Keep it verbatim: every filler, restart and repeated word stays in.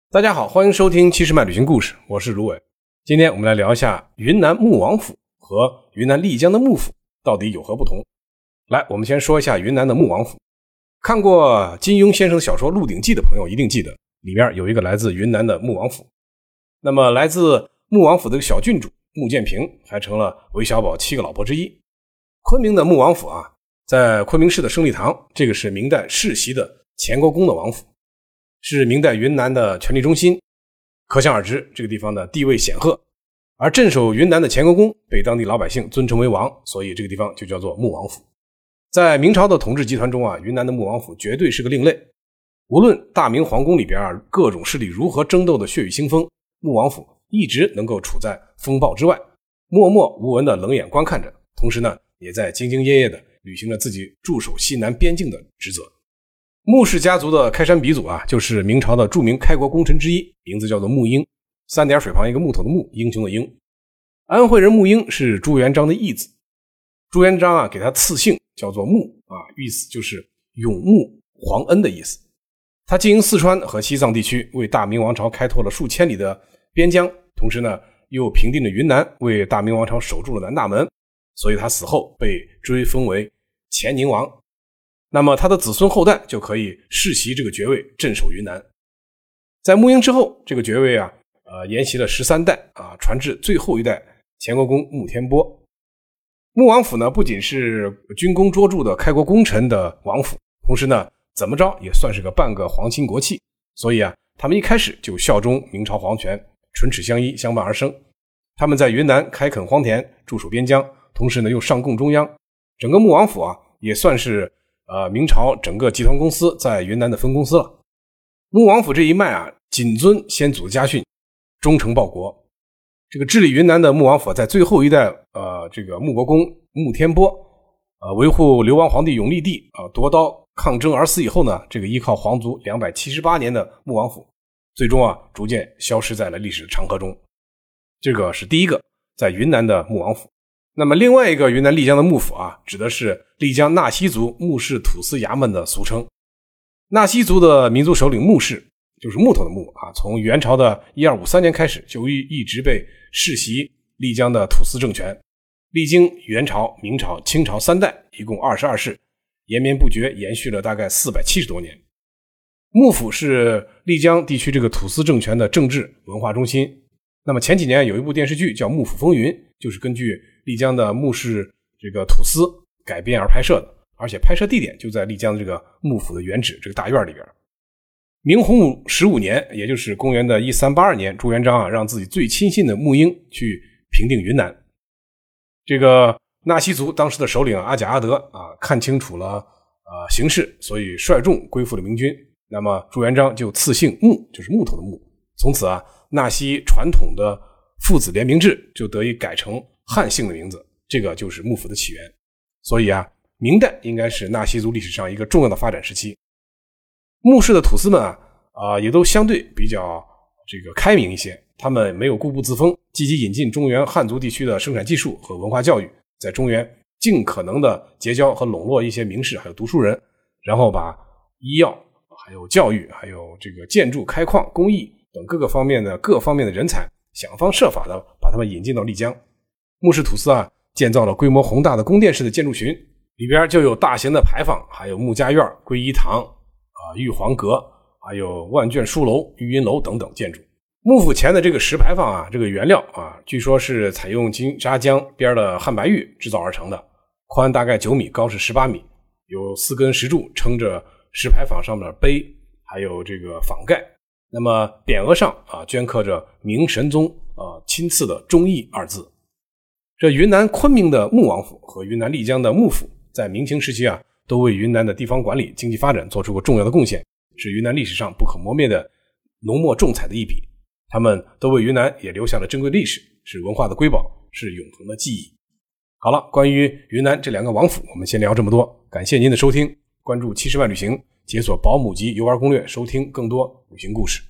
大家好，欢迎收听七十迈旅行故事，我是卢伟。今天我们来聊一下云南穆王府和云南丽江的穆府到底有何不同。来，我们先说一下云南的穆王府。看过金庸先生的小说《鹿鼎记》的朋友一定记得，里面有一个来自云南的穆王府。那么来自穆王府的小郡主穆建平还成了韦小宝七个老婆之一。昆明的穆王府啊，在昆明市的胜利堂，这个是明代世袭的乾国公的王府，是明代云南的权力中心，可想而知这个地方的地位显赫。而镇守云南的乾国公被当地老百姓尊称为王，所以这个地方就叫做穆王府。在明朝的统治集团中啊，云南的穆王府绝对是个另类。无论大明皇宫里边啊各种势力如何争斗的血雨腥风，穆王府一直能够处在风暴之外，默默无闻的冷眼观看着，同时呢也在兢兢业业的履行着自己驻守西南边境的职责。穆氏家族的开山鼻祖啊，就是明朝的著名开国功臣之一，名字叫做穆英，三点水旁一个木头的木，英雄的英。安徽人穆英是朱元璋的义子，朱元璋啊给他赐姓叫做穆啊，意思就是永穆皇恩的意思。他经营四川和西藏地区，为大明王朝开拓了数千里的边疆，同时呢又平定了云南，为大明王朝守住了南大门，所以他死后被追封为乾宁王。那么他的子孙后代就可以世袭这个爵位，镇守云南。在穆英之后，这个爵位啊，呃，沿袭了十三代啊，传至最后一代乾国公穆天波。穆王府呢，不仅是军功卓著的开国功臣的王府，同时呢，怎么着也算是个半个皇亲国戚。所以啊，他们一开始就效忠明朝皇权，唇齿相依，相伴而生。他们在云南开垦荒田，驻守边疆，同时呢又上贡中央。整个穆王府啊，也算是呃，明朝整个集团公司在云南的分公司了。穆王府这一脉啊，谨遵先祖的家训，忠诚报国。这个治理云南的穆王府在最后一代呃，这个穆国公穆天波呃，维护流亡皇帝永历帝啊、呃、夺刀抗争而死以后呢，这个依靠皇族两百七十八年的穆王府最终啊逐渐消失在了历史的长河中。这个是第一个在云南的穆王府。那么另外一个云南丽江的穆府啊，指的是丽江纳西族穆氏土司衙门的俗称。纳西族的民族首领穆氏，就是木头的木啊，从元朝的一二五三年开始就一直被世袭丽江的土司政权，历经元朝、明朝、清朝三代，一共二十二世，延绵不绝，延续了大概四百七十多年。穆府是丽江地区这个土司政权的政治文化中心。那么前几年有一部电视剧叫《穆府风云》，就是根据丽江的穆氏这个土司改编而拍摄的，而且拍摄地点就在丽江的这个穆府的原址这个大院里边。明洪武十五年，也就是公元的一三八二年，朱元璋啊让自己最亲信的穆英去平定云南。这个纳西族当时的首领阿贾阿德啊看清楚了呃形势，所以率众归附了明军。那么朱元璋就赐姓穆，就是木头的木。从此啊，纳西传统的父子联名制就得以改成汉姓的名字，这个就是穆府的起源。所以啊，明代应该是纳西族历史上一个重要的发展时期。穆氏的土司们啊，啊也都相对比较这个开明一些，他们没有固步自封，积极引进中原汉族地区的生产技术和文化教育，在中原尽可能的结交和笼络一些名士还有读书人，然后把医药还有教育还有这个建筑开矿工艺等各个方面的各方面的人才，想方设法的把他们引进到丽江。穆氏土司啊建造了规模宏大的宫殿式的建筑群，里边就有大型的牌坊，还有穆家院、皈依堂啊、玉皇阁，还有万卷书楼、玉音楼等等建筑。穆府前的这个石牌坊啊，这个原料啊，据说是采用金沙江边的汉白玉制造而成的，宽大概九米，高是十八米，有四根石柱撑着石牌坊上面的碑，还有这个坊盖。那么匾额上啊镌刻着明神宗啊亲赐的忠义二字。这云南昆明的穆王府和云南丽江的穆府在明清时期啊都为云南的地方管理经济发展做出过重要的贡献，是云南历史上不可磨灭的浓墨重彩的一笔。他们都为云南也留下了珍贵历史，是文化的瑰宝，是永恒的记忆。好了，关于云南这两个王府我们先聊这么多，感谢您的收听，关注七十万旅行，解锁保姆级游玩攻略，收听更多旅行故事。